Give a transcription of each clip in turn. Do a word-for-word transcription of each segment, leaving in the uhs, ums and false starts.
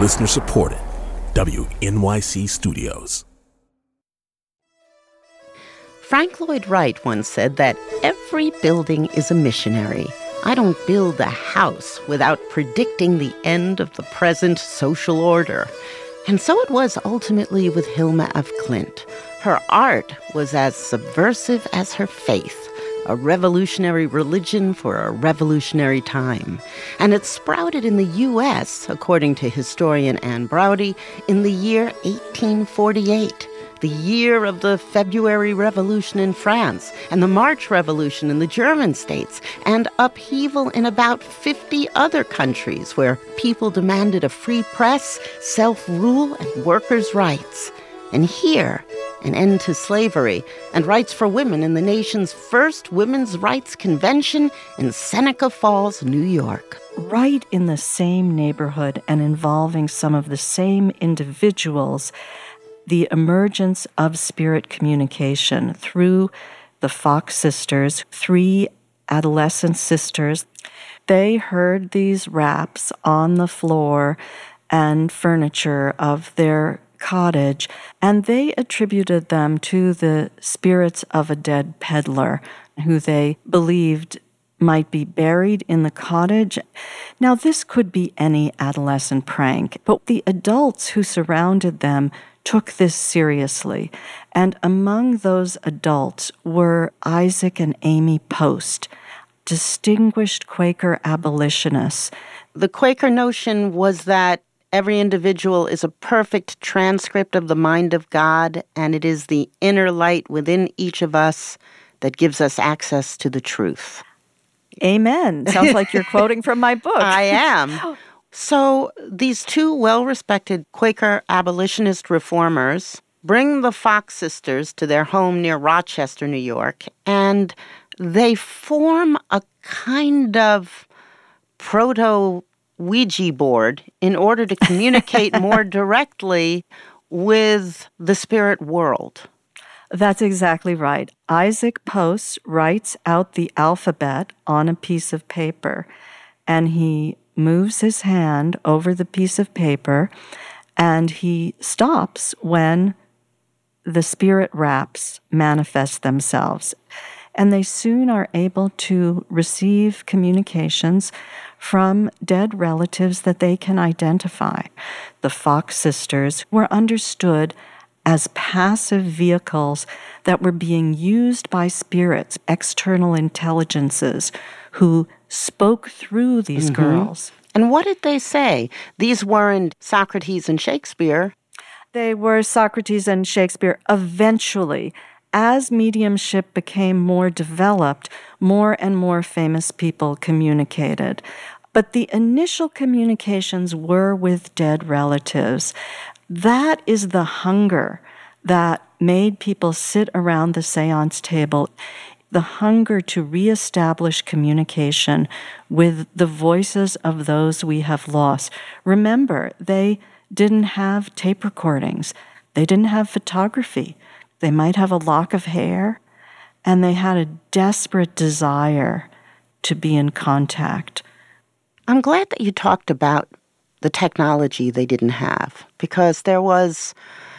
Listener supported. W N Y C Studios. Frank Lloyd Wright once said that every building is a missionary. I don't build a house without predicting the end of the present social order. And so it was ultimately with Hilma af Klint. Her art was as subversive as her faith, a revolutionary religion for a revolutionary time. And it sprouted in the U S, according to historian Anne Braude, in the year eighteen forty-eight, the year of the February Revolution in France and the March Revolution in the German states, and upheaval in about fifty other countries where people demanded a free press, self-rule, and workers' rights. And here, an end to slavery and rights for women in the nation's first women's rights convention in Seneca Falls, New York. Right in the same neighborhood and involving some of the same individuals, the emergence of spirit communication through the Fox sisters, three adolescent sisters. They heard these raps on the floor and furniture of their cottage, and they attributed them to the spirits of a dead peddler who they believed might be buried in the cottage. Now, this could be any adolescent prank, but the adults who surrounded them took this seriously, and among those adults were Isaac and Amy Post, distinguished Quaker abolitionists. The Quaker notion was that every individual is a perfect transcript of the mind of God, and it is the inner light within each of us that gives us access to the truth. Amen. Sounds like you're quoting from my book. I am. So these two well-respected Quaker abolitionist reformers bring the Fox sisters to their home near Rochester, New York, and they form a kind of proto Ouija board in order to communicate more directly with the spirit world. That's exactly right. Isaac Post writes out the alphabet on a piece of paper, and he moves his hand over the piece of paper, and he stops when the spirit raps manifest themselves. And they soon are able to receive communications from dead relatives that they can identify. The Fox sisters were understood as passive vehicles that were being used by spirits, external intelligences, who spoke through these mm-hmm. girls. And what did they say? These weren't Socrates and Shakespeare. They were Socrates and Shakespeare. Eventually, as mediumship became more developed, more and more famous people communicated. But the initial communications were with dead relatives. That is the hunger that made people sit around the seance table, the hunger to reestablish communication with the voices of those we have lost. Remember, they didn't have tape recordings. They didn't have photography. They might have a lock of hair, and they had a desperate desire to be in contact. I'm glad that you talked about the technology they didn't have, because there was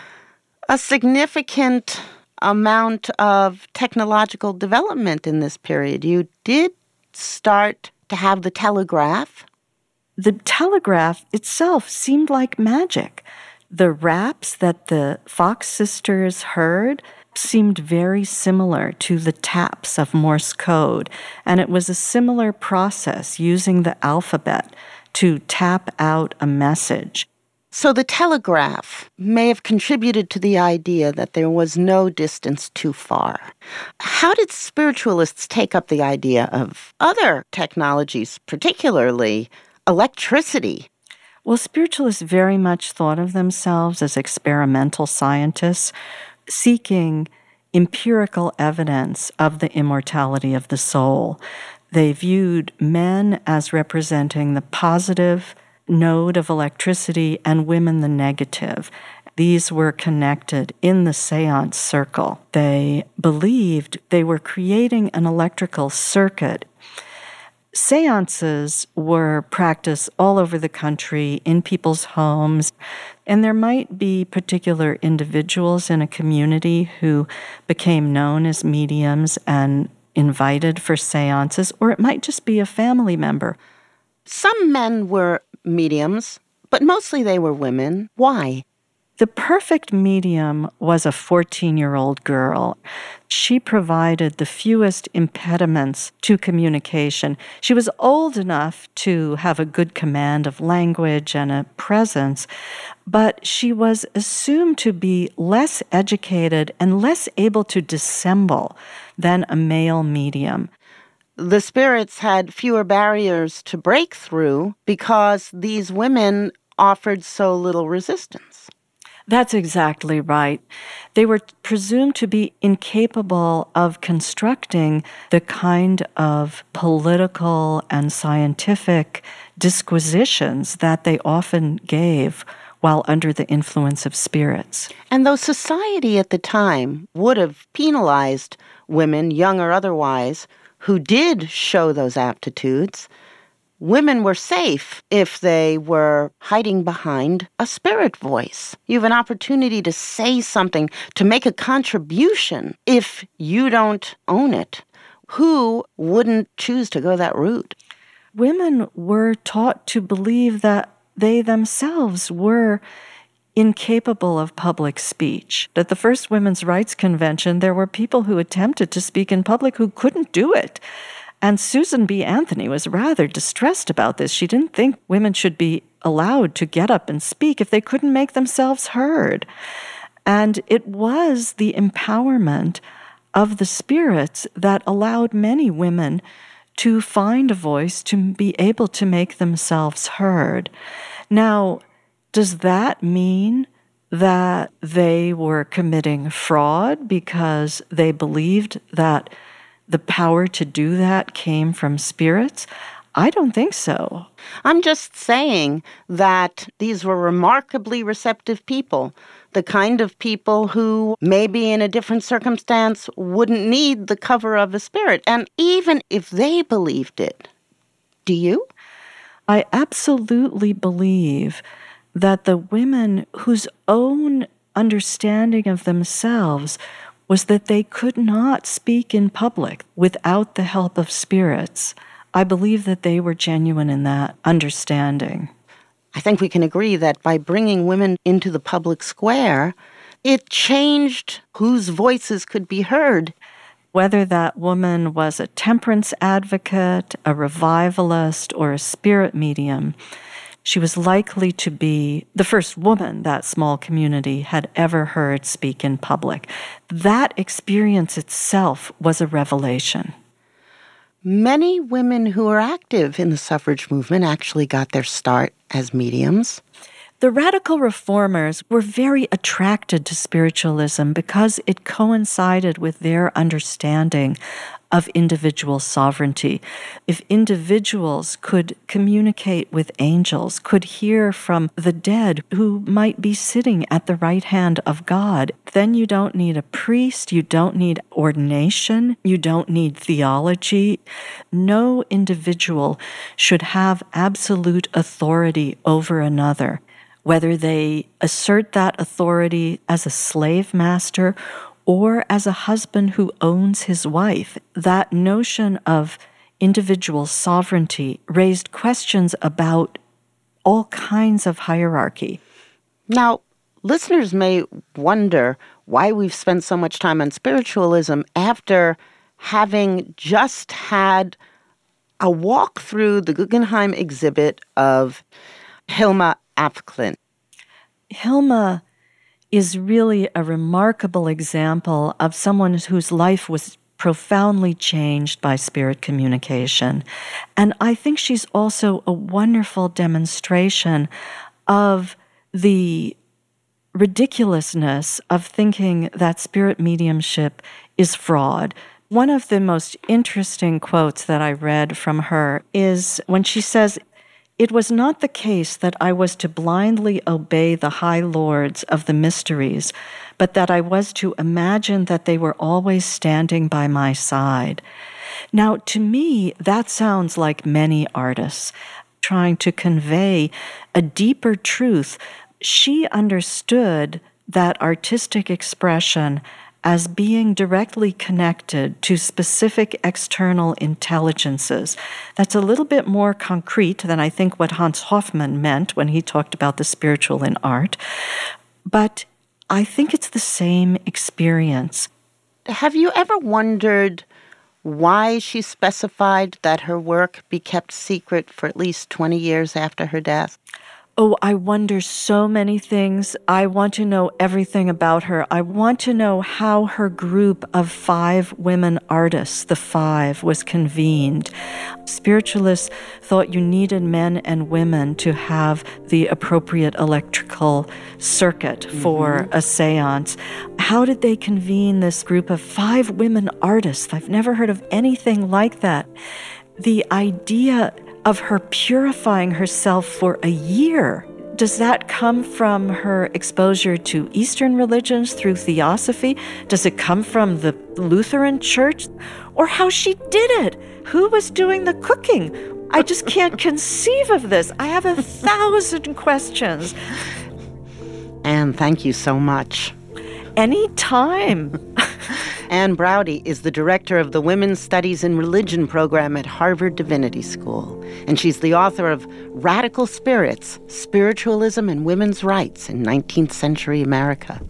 a significant amount of technological development in this period. You did start to have the telegraph. The telegraph itself seemed like magic. The raps that the Fox sisters heard seemed very similar to the taps of Morse code, and it was a similar process using the alphabet to tap out a message. So the telegraph may have contributed to the idea that there was no distance too far. How did spiritualists take up the idea of other technologies, particularly electricity? Well, spiritualists very much thought of themselves as experimental scientists, seeking empirical evidence of the immortality of the soul. They viewed men as representing the positive node of electricity and women the negative. These were connected in the seance circle. They believed they were creating an electrical circuit. Seances were practiced all over the country in people's homes, and there might be particular individuals in a community who became known as mediums and invited for seances, or it might just be a family member. Some men were mediums, but mostly they were women. Why? The perfect medium was a fourteen-year-old girl. She provided the fewest impediments to communication. She was old enough to have a good command of language and a presence, but she was assumed to be less educated and less able to dissemble than a male medium. The spirits had fewer barriers to break through because these women offered so little resistance. That's exactly right. They were presumed to be incapable of constructing the kind of political and scientific disquisitions that they often gave while under the influence of spirits. And though society at the time would have penalized women, young or otherwise, who did show those aptitudes, women were safe if they were hiding behind a spirit voice. You have an opportunity to say something, to make a contribution if you don't own it. Who wouldn't choose to go that route? Women were taught to believe that they themselves were incapable of public speech. At the first Women's Rights Convention, there were people who attempted to speak in public who couldn't do it. And Susan B. Anthony was rather distressed about this. She didn't think women should be allowed to get up and speak if they couldn't make themselves heard. And it was the empowerment of the spirits that allowed many women to find a voice, to be able to make themselves heard. Now, does that mean that they were committing fraud because they believed that the power to do that came from spirits? I don't think so. I'm just saying that these were remarkably receptive people, the kind of people who maybe in a different circumstance wouldn't need the cover of a spirit. And even if they believed it, do you? I absolutely believe that the women whose own understanding of themselves was that they could not speak in public without the help of spirits. I believe that they were genuine in that understanding. I think we can agree that by bringing women into the public square, it changed whose voices could be heard. Whether that woman was a temperance advocate, a revivalist, or a spirit medium, she was likely to be the first woman that small community had ever heard speak in public. That experience itself was a revelation. Many women who were active in the suffrage movement actually got their start as mediums. The radical reformers were very attracted to spiritualism because it coincided with their understanding of individual sovereignty. If individuals could communicate with angels, could hear from the dead who might be sitting at the right hand of God, then you don't need a priest, you don't need ordination, you don't need theology. No individual should have absolute authority over another, whether they assert that authority as a slave master or as a husband who owns his wife. That notion of individual sovereignty raised questions about all kinds of hierarchy. Now, listeners may wonder why we've spent so much time on spiritualism after having just had a walk through the Guggenheim exhibit of Hilma af Klint. Hilma is really a remarkable example of someone whose life was profoundly changed by spirit communication. And I think she's also a wonderful demonstration of the ridiculousness of thinking that spirit mediumship is fraud. One of the most interesting quotes that I read from her is when she says, "It was not the case that I was to blindly obey the high lords of the mysteries, but that I was to imagine that they were always standing by my side. Now, to me, that sounds like many artists trying to convey a deeper truth. She understood that artistic expression as being directly connected to specific external intelligences. That's a little bit more concrete than I think what Hans Hofmann meant when he talked about the spiritual in art. But I think it's the same experience. Have you ever wondered why she specified that her work be kept secret for at least twenty years after her death? Oh, I wonder so many things. I want to know everything about her. I want to know how her group of five women artists, the Five, was convened. Spiritualists thought you needed men and women to have the appropriate electrical circuit for mm-hmm. a seance. How did they convene this group of five women artists? I've never heard of anything like that. The idea of her purifying herself for a year, does that come from her exposure to Eastern religions through theosophy? Does it come from the Lutheran Church? Or how she did it? Who was doing the cooking? I just can't conceive of this. I have a thousand questions. Anne, thank you so much. Anytime. Anne Braude is the director of the Women's Studies in Religion program at Harvard Divinity School, and she's the author of Radical Spirits, Spiritualism and Women's Rights in nineteenth Century America.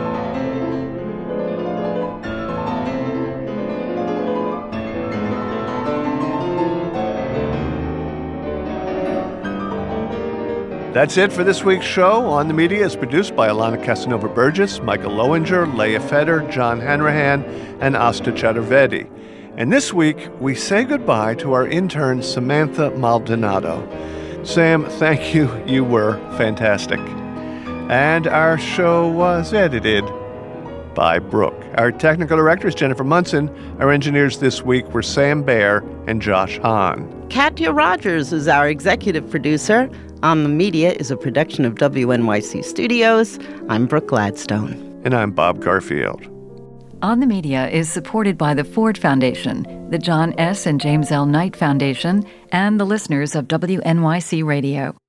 That's it for this week's show. On the Media is produced by Alana Casanova-Burgess, Michael Lowinger, Leah Feder, John Hanrahan, and Asta Chaturvedi. And this week, we say goodbye to our intern, Samantha Maldonado. Sam, thank you. You were fantastic. And our show was edited by Brooke. Our technical director is Jennifer Munson. Our engineers this week were Sam Baer and Josh Hahn. Katya Rogers is our executive producer. On the Media is a production of W N Y C Studios. I'm Brooke Gladstone. And I'm Bob Garfield. On the Media is supported by the Ford Foundation, the John S. and James L. Knight Foundation, and the listeners of W N Y C Radio.